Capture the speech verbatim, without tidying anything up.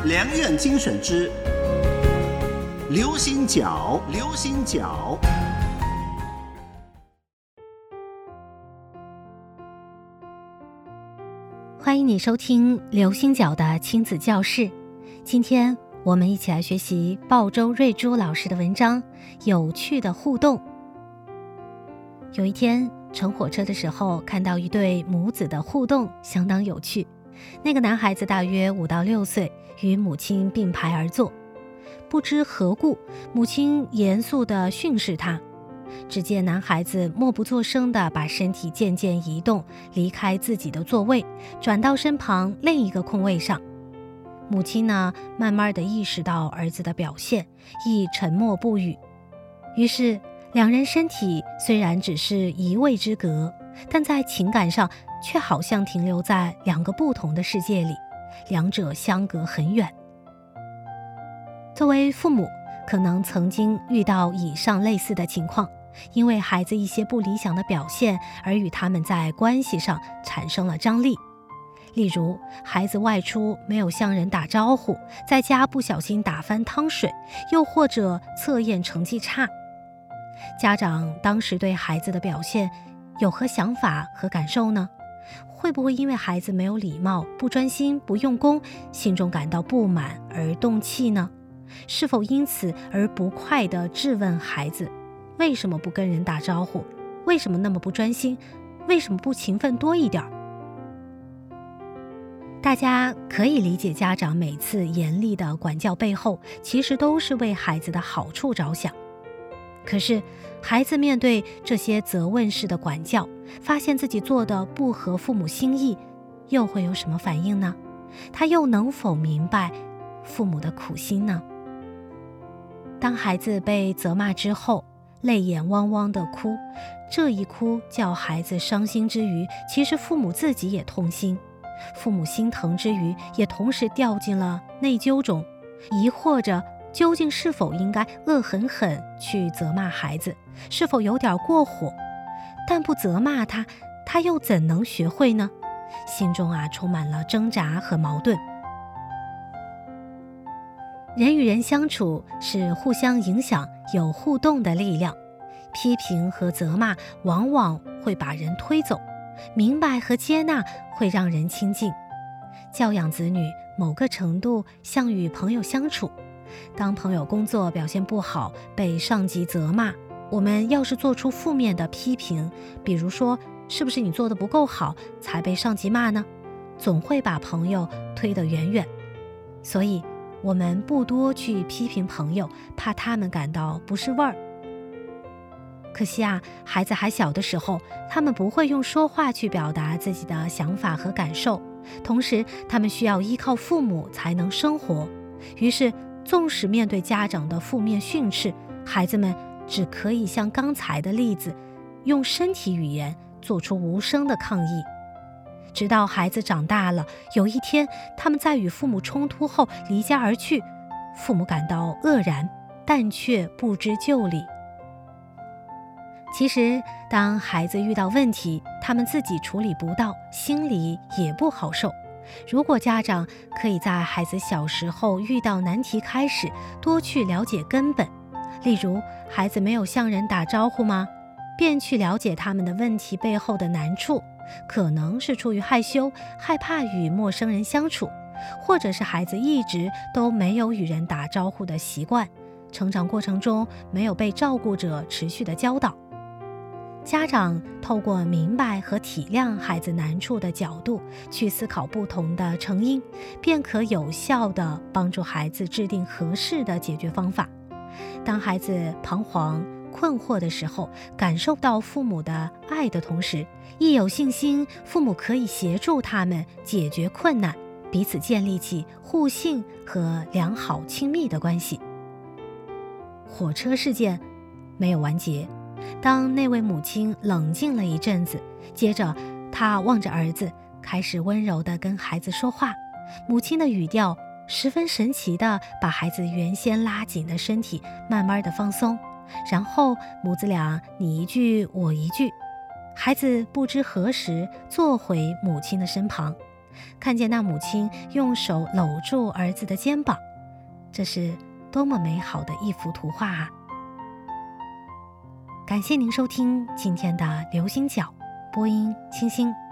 良苑精选之流行角，流行角。 欢迎你收听流星角的亲子教室。今天我们一起来学习鲍周瑞珠老师的文章《有趣的互动》。有一天乘火车的时候，看到一对母子的互动相当有趣。那个男孩子大约五到六岁，与母亲并排而坐。不知何故，母亲严肃地训示他。只见男孩子默不作声地把身体渐渐移动，离开自己的座位，转到身旁另一个空位上。母亲呢，慢慢地意识到儿子的表现，亦沉默不语。于是两人身体虽然只是一位之隔，但在情感上却好像停留在两个不同的世界里，两者相隔很远。作为父母，可能曾经遇到以上类似的情况，因为孩子一些不理想的表现而与他们在关系上产生了张力。例如，孩子外出没有向人打招呼，在家不小心打翻汤水，又或者测验成绩差。家长当时对孩子的表现有何想法和感受呢？会不会因为孩子没有礼貌、不专心、不用功，心中感到不满而动气呢？是否因此而不快地质问孩子，为什么不跟人打招呼？为什么那么不专心？为什么不勤奋多一点？大家可以理解家长每次严厉的管教背后，其实都是为孩子的好处着想。可是孩子面对这些责问式的管教，发现自己做的不合父母心意，又会有什么反应呢？他又能否明白父母的苦心呢？当孩子被责骂之后，泪眼汪汪地哭，这一哭叫孩子伤心之余，其实父母自己也痛心。父母心疼之余，也同时掉进了内疚中，疑惑着究竟是否应该恶狠狠去责骂孩子，是否有点过火？但不责骂他，他又怎能学会呢？心中啊充满了挣扎和矛盾。人与人相处是互相影响、有互动的力量，批评和责骂往往会把人推走，明白和接纳会让人亲近。教养子女某个程度像与朋友相处，当朋友工作表现不好，被上级责骂，我们要是做出负面的批评，比如说是不是你做得不够好才被上级骂呢？总会把朋友推得远远。所以我们不多去批评朋友，怕他们感到不是味儿。可惜啊，孩子还小的时候，他们不会用说话去表达自己的想法和感受，同时他们需要依靠父母才能生活。于是纵使面对家长的负面训斥，孩子们只可以像刚才的例子，用身体语言做出无声的抗议。直到孩子长大了，有一天他们在与父母冲突后离家而去，父母感到愕然，但却不知就里。其实当孩子遇到问题，他们自己处理不到，心里也不好受。如果家长可以在孩子小时候遇到难题开始，多去了解根本，例如孩子没有向人打招呼吗？便去了解他们的问题背后的难处，可能是出于害羞，害怕与陌生人相处，或者是孩子一直都没有与人打招呼的习惯，成长过程中没有被照顾者持续的教导。家长透过明白和体谅孩子难处的角度，去思考不同的成因，便可有效地帮助孩子制定合适的解决方法。当孩子彷徨困惑的时候，感受到父母的爱的同时，亦有信心父母可以协助他们解决困难，彼此建立起互信和良好亲密的关系。火车事件没有完结，当那位母亲冷静了一阵子，接着她望着儿子，开始温柔地跟孩子说话。母亲的语调十分神奇地把孩子原先拉紧的身体慢慢地放松，然后母子俩你一句我一句，孩子不知何时坐回母亲的身旁。 看见那母亲用手搂住儿子的肩膀，这是多么美好的一幅图画啊！感谢您收听今天的流星角，播音清新。